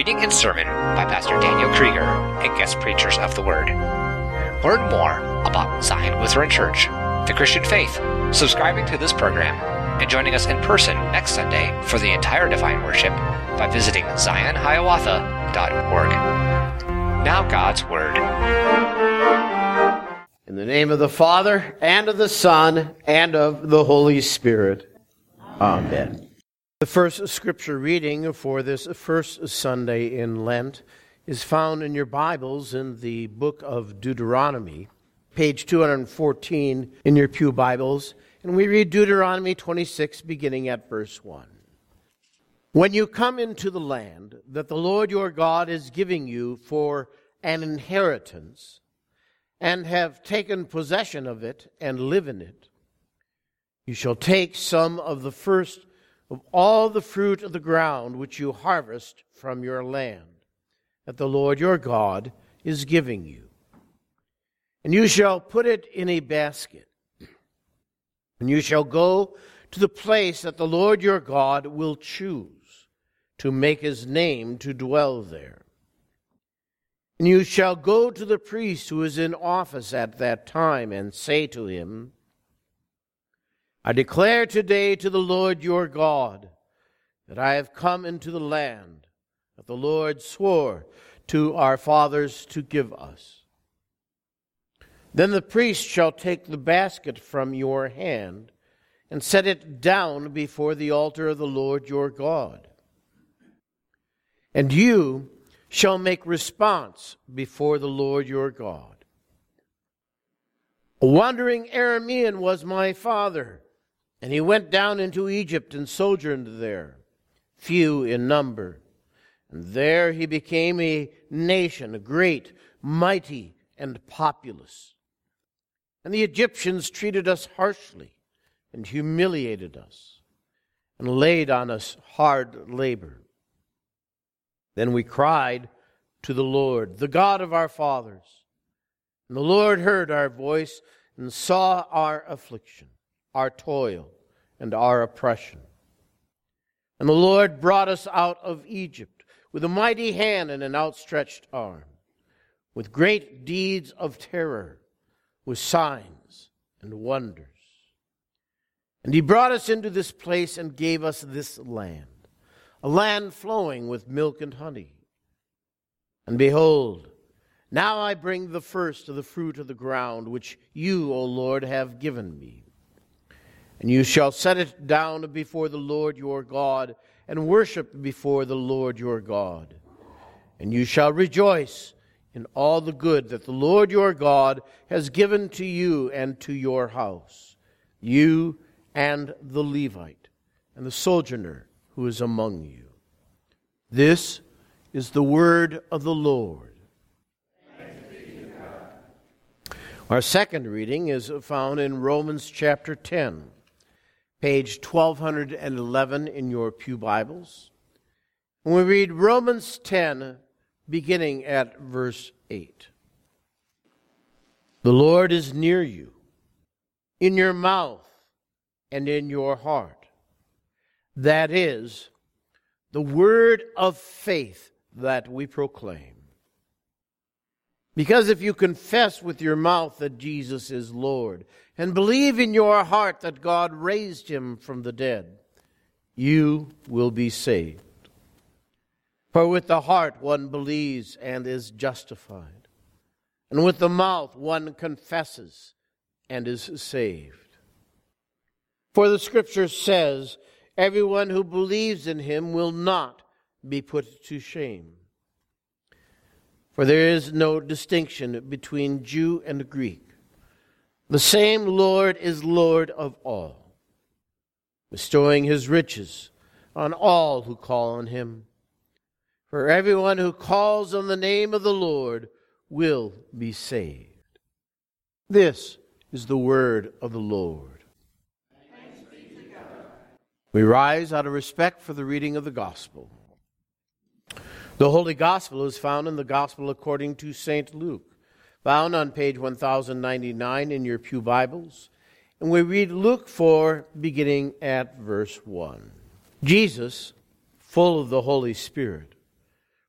reading and sermon by Pastor Daniel Krieger and guest preachers of the Word. Learn more about Zion Lutheran Church, the Christian faith, subscribing to this program, and joining us in person next Sunday for the entire Divine Worship by visiting ZionHiawatha.org. Now God's Word. In the name of the Father, and of the Son, and of the Holy Spirit. Amen. The first scripture reading for this first Sunday in Lent is found in your Bibles in the book of Deuteronomy, page 214 in your pew Bibles, and we read Deuteronomy 26, beginning at verse 1. When you come into the land that the Lord your God is giving you for an inheritance, and have taken possession of it and live in it, you shall take some of the first of all the fruit of the ground which you harvest from your land, that the Lord your God is giving you. And you shall put it in a basket, and you shall go to the place that the Lord your God will choose to make his name to dwell there. And you shall go to the priest who is in office at that time and say to him, I declare today to the Lord your God that I have come into the land that the Lord swore to our fathers to give us. Then the priest shall take the basket from your hand and set it down before the altar of the Lord your God. And you shall make response before the Lord your God. A wandering Aramean was my father, and he went down into Egypt and sojourned there, few in number. And there he became a nation, great, mighty, and populous. And the Egyptians treated us harshly and humiliated us and laid on us hard labor. Then we cried to the Lord, the God of our fathers. And the Lord heard our voice and saw our affliction, our toil, and our oppression. And the Lord brought us out of Egypt with a mighty hand and an outstretched arm, with great deeds of terror, with signs and wonders. And he brought us into this place and gave us this land, a land flowing with milk and honey. And behold, now I bring the first of the fruit of the ground, which you, O Lord, have given me. And you shall set it down before the Lord your God, and worship before the Lord your God. And you shall rejoice in all the good that the Lord your God has given to you and to your house, you and the Levite, and the sojourner who is among you. This is the word of the Lord. Our second reading is found in Romans chapter 10, page 1211 in your pew Bibles. And we read Romans 10, beginning at verse 8. The Lord is near you, in your mouth and in your heart. That is, the word of faith that we proclaim. Because if you confess with your mouth that Jesus is Lord, and believe in your heart that God raised him from the dead, you will be saved. For with the heart one believes and is justified, and with the mouth one confesses and is saved. For the Scripture says, everyone who believes in him will not be put to shame. For there is no distinction between Jew and Greek. The same Lord is Lord of all, bestowing his riches on all who call on him. For everyone who calls on the name of the Lord will be saved. This is the word of the Lord. Thanks be to God. We rise out of respect for the reading of the gospel. The Holy Gospel is found in the Gospel according to St. Luke, found on page 1099 in your pew Bibles. And we read Luke 4, beginning at verse 1. Jesus, full of the Holy Spirit,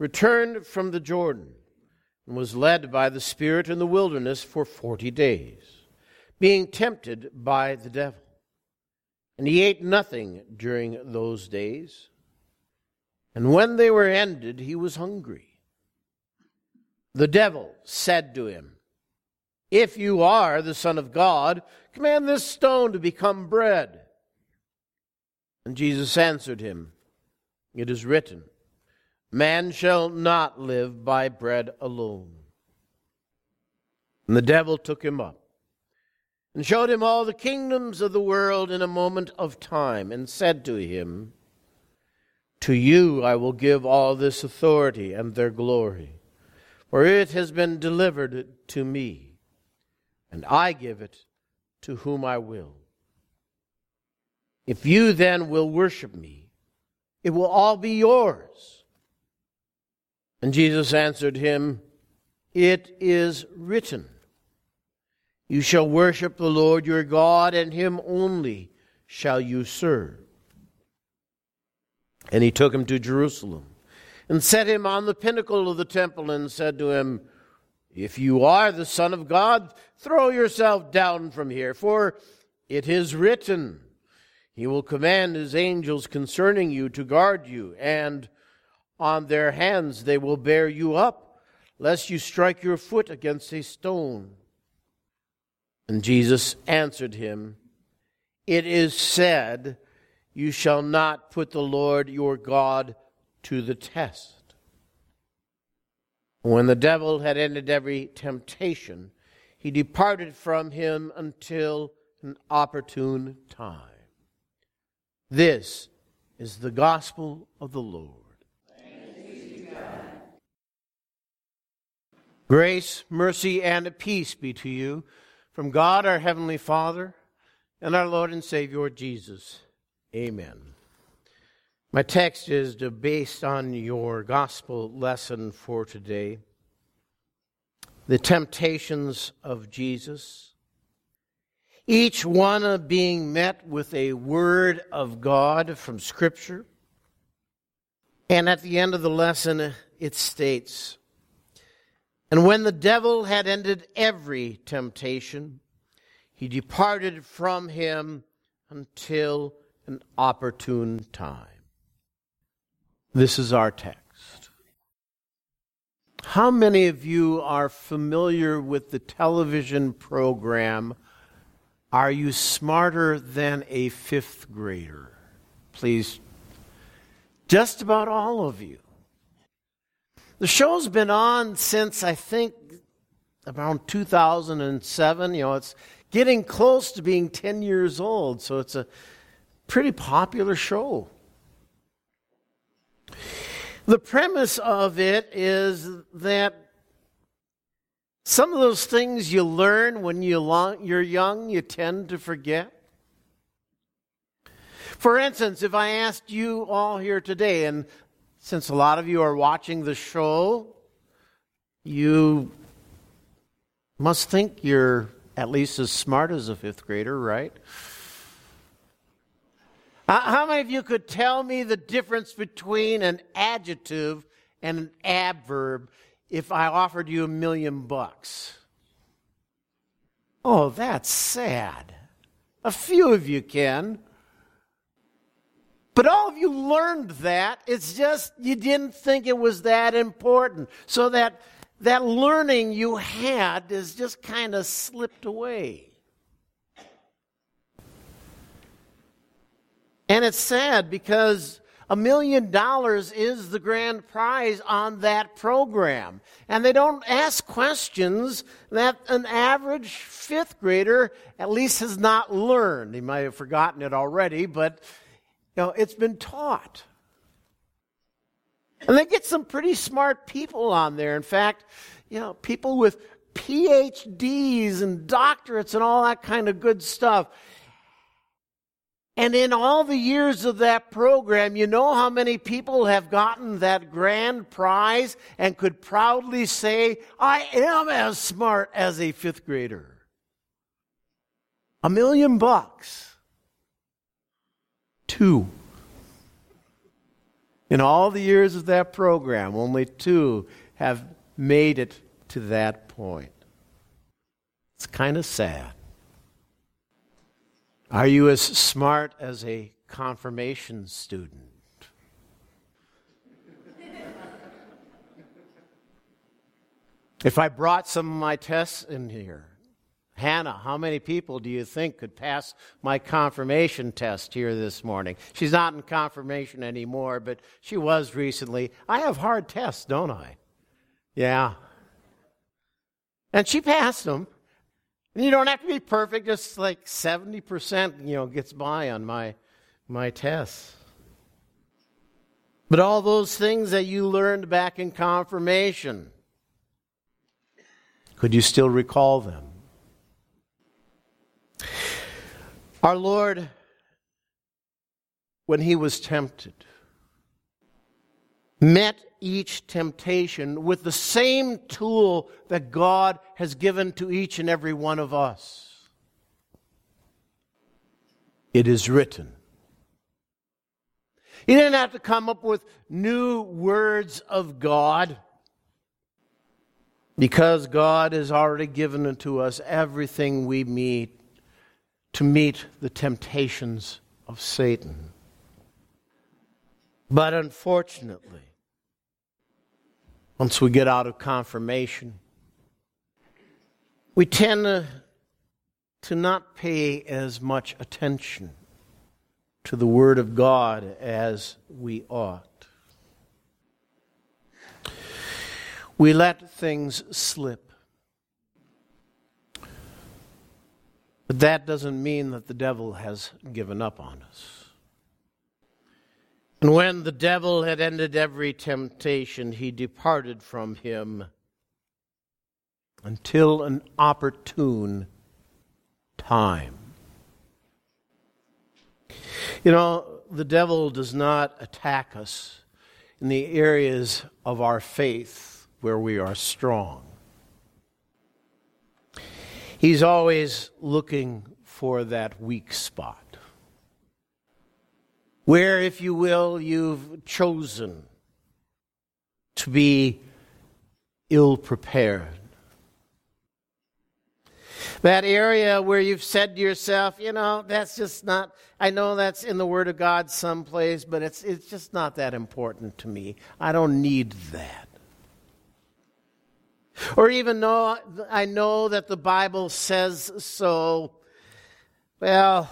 returned from the Jordan and was led by the Spirit in the wilderness for 40 days, being tempted by the devil. And he ate nothing during those days. And when they were ended, he was hungry. The devil said to him, "If you are the Son of God, command this stone to become bread." And Jesus answered him, "It is written, man shall not live by bread alone." And the devil took him up and showed him all the kingdoms of the world in a moment of time, and said to him, "To you I will give all this authority and their glory, for it has been delivered to me, and I give it to whom I will. If you then will worship me, it will all be yours." And Jesus answered him, "It is written, you shall worship the Lord your God, and him only shall you serve." And he took him to Jerusalem and set him on the pinnacle of the temple and said to him, "If you are the Son of God, throw yourself down from here, for it is written, he will command his angels concerning you to guard you, and on their hands they will bear you up, lest you strike your foot against a stone." And Jesus answered him, "It is said, you shall not put the Lord your God to the test." When the devil had ended every temptation, he departed from him until an opportune time. This is the gospel of the Lord. Grace, mercy, and peace be to you from God our Heavenly Father and our Lord and Savior Jesus. Amen. My text is based on your gospel lesson for today. The temptations of Jesus. Each one being met with a word of God from Scripture. And at the end of the lesson, it states, "And when the devil had ended every temptation, he departed from him until an opportune time." This is our text. How many of you are familiar with the television program, Are You Smarter Than a Fifth Grader? Please, just about all of you. The show's been on since, I think, around 2007. It's getting close to being 10 years old, so it's a pretty popular show. The premise of it is that some of those things you learn when you're young, you tend to forget. For instance, if I asked you all here today, and since a lot of you are watching the show, you must think you're at least as smart as a fifth grader, right? How many of you could tell me the difference between an adjective and an adverb if I offered you $1 million? Oh, that's sad. A few of you can. But all of you learned that. It's just you didn't think it was that important. So that learning you had is just kind of slipped away. And it's sad because $1 million is the grand prize on that program. And they don't ask questions that an average fifth grader at least has not learned. He might have forgotten it already, but it's been taught. And they get some pretty smart people on there. In fact, people with PhDs and doctorates and all that kind of good stuff. And in all the years of that program, you know how many people have gotten that grand prize and could proudly say, "I am as smart as a fifth grader." $1 million. 2. In all the years of that program, only 2 have made it to that point. It's kind of sad. Are you as smart as a confirmation student? If I brought some of my tests in here, Hannah, how many people do you think could pass my confirmation test here this morning? She's not in confirmation anymore, but she was recently. I have hard tests, don't I? Yeah. And she passed them. And you don't have to be perfect, just like 70%, gets by on my tests. But all those things that you learned back in confirmation, could you still recall them? Our Lord, when he was tempted, met each temptation with the same tool that God has given to each and every one of us. It is written. He didn't have to come up with new words of God, because God has already given unto us everything we need to meet the temptations of Satan. But unfortunately, once we get out of confirmation, we tend to not pay as much attention to the Word of God as we ought. We let things slip. But that doesn't mean that the devil has given up on us. And when the devil had ended every temptation, he departed from him until an opportune time. The devil does not attack us in the areas of our faith where we are strong. He's always looking for that weak spot, where, if you will, you've chosen to be ill-prepared. That area where you've said to yourself, that's just not, I know that's in the Word of God someplace, but it's just not that important to me. I don't need that. Or even though I know that the Bible says so, well,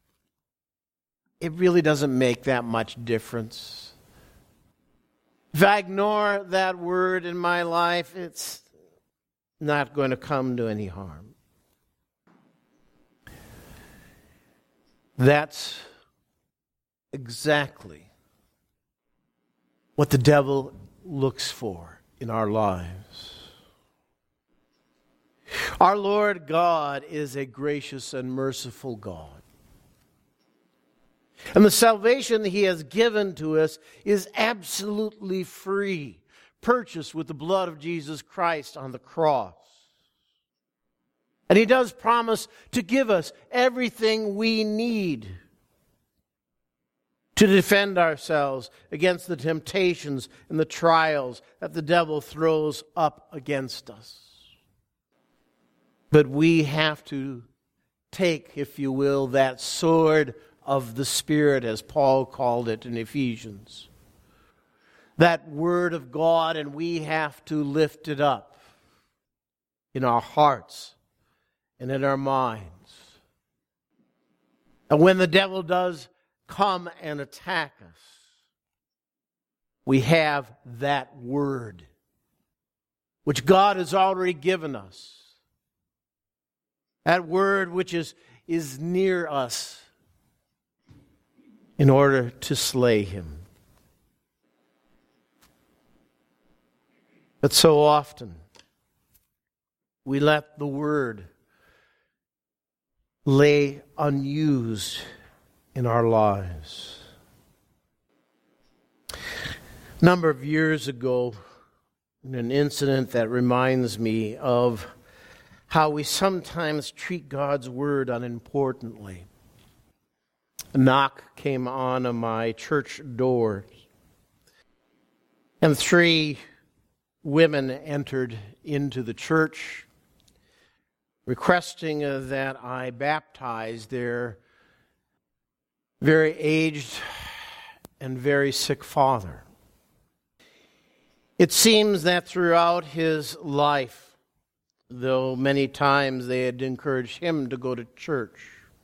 it really doesn't make that much difference. If I ignore that word in my life, it's not going to come to any harm. That's exactly what the devil looks for in our lives. Our Lord God is a gracious and merciful God. And the salvation He has given to us is absolutely free, purchased with the blood of Jesus Christ on the cross. And He does promise to give us everything we need to defend ourselves against the temptations and the trials that the devil throws up against us. But we have to take, if you will, that sword of the Spirit, as Paul called it in Ephesians. That Word of God, and we have to lift it up in our hearts and in our minds. And when the devil does come and attack us, we have that Word, which God has already given us. That Word which is near us in order to slay him. But so often we let the Word lay unused in our lives. A number of years ago, in an incident that reminds me of how we sometimes treat God's Word unimportantly. A knock came on my church doors. And 3 women entered into the church requesting that I baptize their very aged and very sick father. It seems that throughout his life, though many times they had encouraged him to go to church,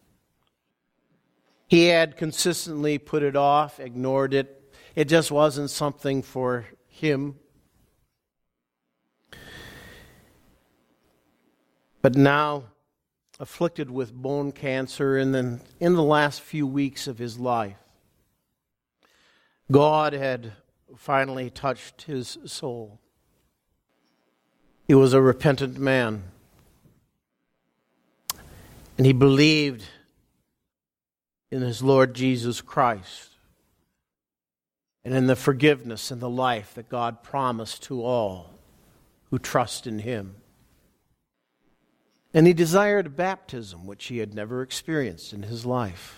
he had consistently put it off, ignored it. It just wasn't something for him. But now, afflicted with bone cancer, and then in the last few weeks of his life, God had finally touched his soul. He was a repentant man, and he believed in his Lord Jesus Christ and in the forgiveness and the life that God promised to all who trust in him. And he desired a baptism, which he had never experienced in his life.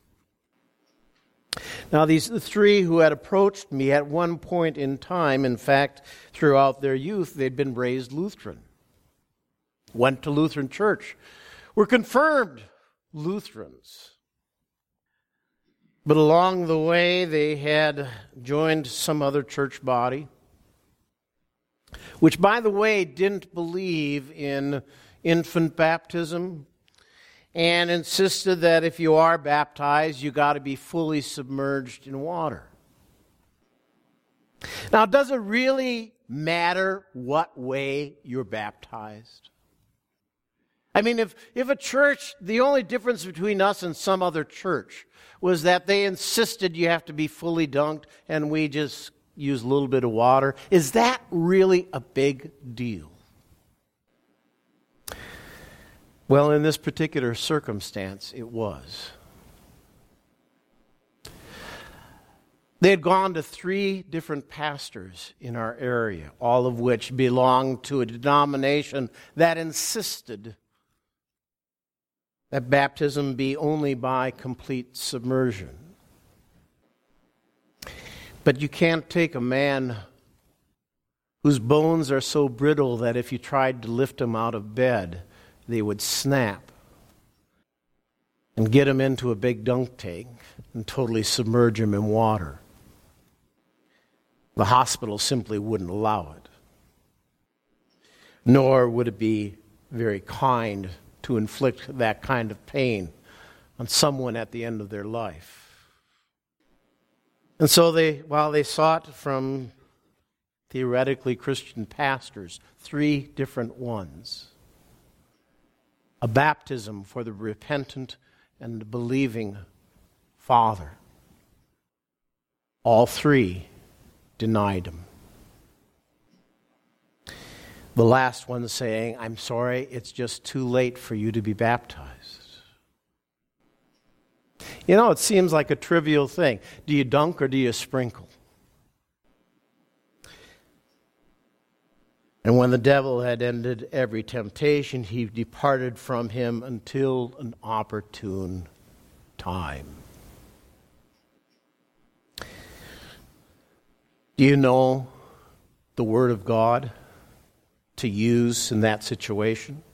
Now, these 3 who had approached me at one point in time, in fact, throughout their youth, they'd been raised Lutheran, went to Lutheran church, were confirmed Lutherans. But along the way, they had joined some other church body, which, by the way, didn't believe in infant baptism and insisted that if you are baptized, you got to be fully submerged in water. Now, does it really matter what way you're baptized? I mean, if a church, the only difference between us and some other church was that they insisted you have to be fully dunked and we just use a little bit of water, is that really a big deal? Well, in this particular circumstance, it was. They had gone to 3 different pastors in our area, all of which belonged to a denomination that insisted that baptism be only by complete submersion. But you can't take a man whose bones are so brittle that if you tried to lift him out of bed, they would snap, and get him into a big dunk tank and totally submerge him in water. The hospital simply wouldn't allow it. Nor would it be very kind to inflict that kind of pain on someone at the end of their life. And so while they sought from theoretically Christian pastors, 3 different ones, a baptism for the repentant and believing father, all 3 denied him. The last one saying, "I'm sorry, it's just too late for you to be baptized." You know, it seems like a trivial thing. Do you dunk or do you sprinkle? And when the devil had ended every temptation, he departed from him until an opportune time. Do you know the Word of God to use in that situation?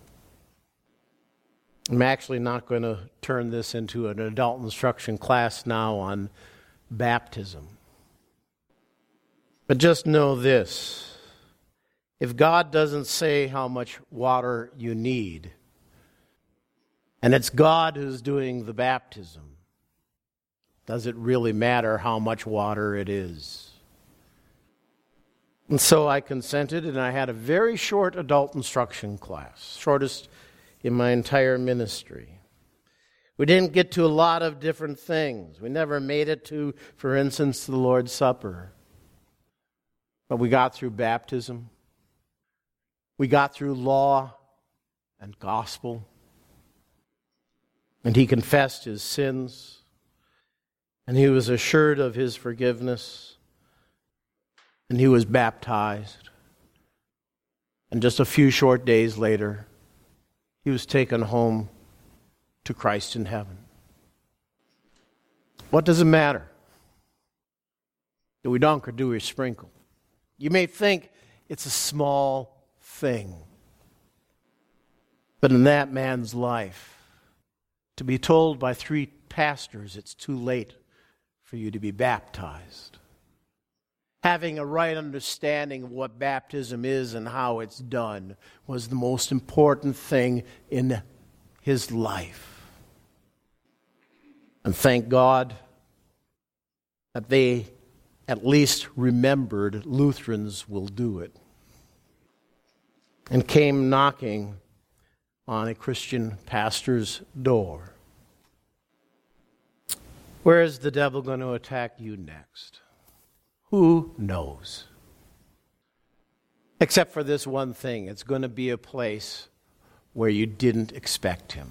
I'm actually not going to turn this into an adult instruction class now on baptism. But just know this. If God doesn't say how much water you need, and it's God who's doing the baptism, does it really matter how much water it is? And so I consented, and I had a very short adult instruction class, shortest in my entire ministry. We didn't get to a lot of different things. We never made it to, for instance, the Lord's Supper. But we got through baptism. We got through law and gospel. And he confessed his sins. And he was assured of his forgiveness. And he was baptized. And just a few short days later, he was taken home to Christ in heaven. What does it matter? Do we dunk or do we sprinkle? You may think it's a small thing. But in that man's life, to be told by 3 pastors it's too late for you to be baptized, having a right understanding of what baptism is and how it's done, was the most important thing in his life. And thank God that they at least remembered Lutherans will do it, and came knocking on a Christian pastor's door. Where is the devil going to attack you next? Who knows? Except for this one thing, it's going to be a place where you didn't expect him.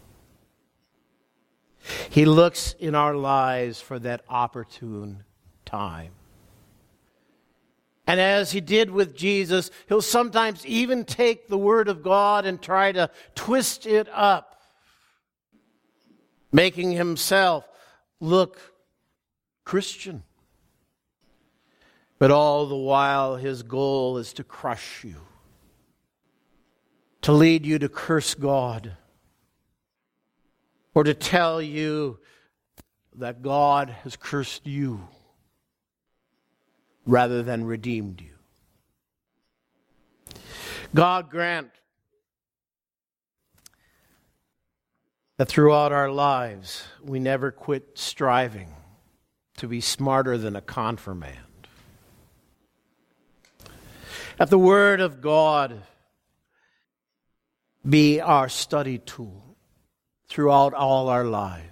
He looks in our lives for that opportune time. And as he did with Jesus, he'll sometimes even take the Word of God and try to twist it up, making himself look Christian. But all the while, his goal is to crush you, to lead you to curse God, or to tell you that God has cursed you rather than redeemed you. God grant that throughout our lives we never quit striving to be smarter than a confirmand. That the Word of God be our study tool throughout all our lives.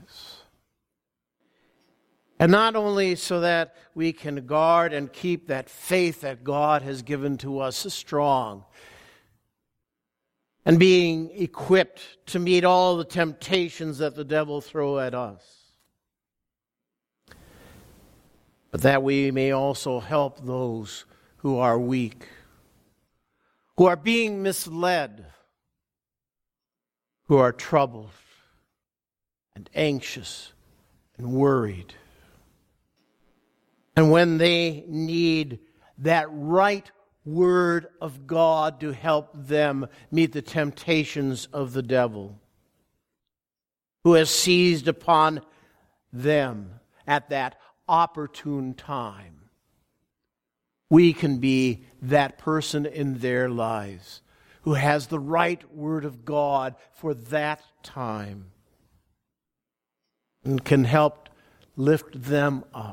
And not only so that we can guard and keep that faith that God has given to us strong, and being equipped to meet all the temptations that the devil throw at us, but that we may also help those who are weak, who are being misled, who are troubled and anxious and worried. And when they need that right Word of God to help them meet the temptations of the devil, who has seized upon them at that opportune time, we can be that person in their lives who has the right Word of God for that time and can help lift them up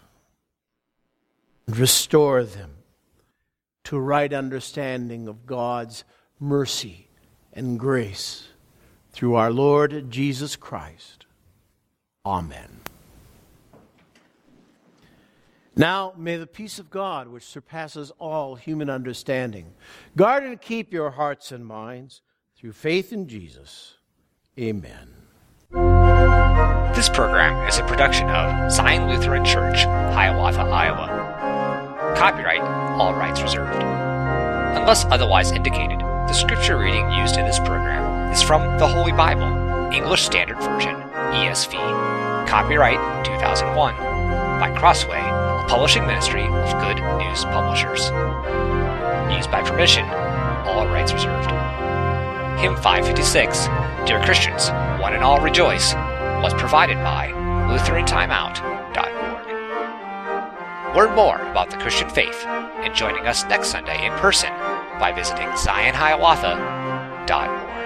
and restore them to a right understanding of God's mercy and grace through our Lord Jesus Christ. Amen. Now, may the peace of God, which surpasses all human understanding, guard and keep your hearts and minds through faith in Jesus. Amen. This program is a production of Zion Lutheran Church, Hiawatha, Iowa. Copyright, all rights reserved. Unless otherwise indicated, the scripture reading used in this program is from the Holy Bible, English Standard Version, ESV. Copyright 2001 by Crossway, a publishing ministry of Good News Publishers. Used by permission, all rights reserved. Hymn 556, Dear Christians, One and All Rejoice, was provided by LutheranTimeout.org. Learn more about the Christian faith and joining us next Sunday in person by visiting ZionHiawatha.org.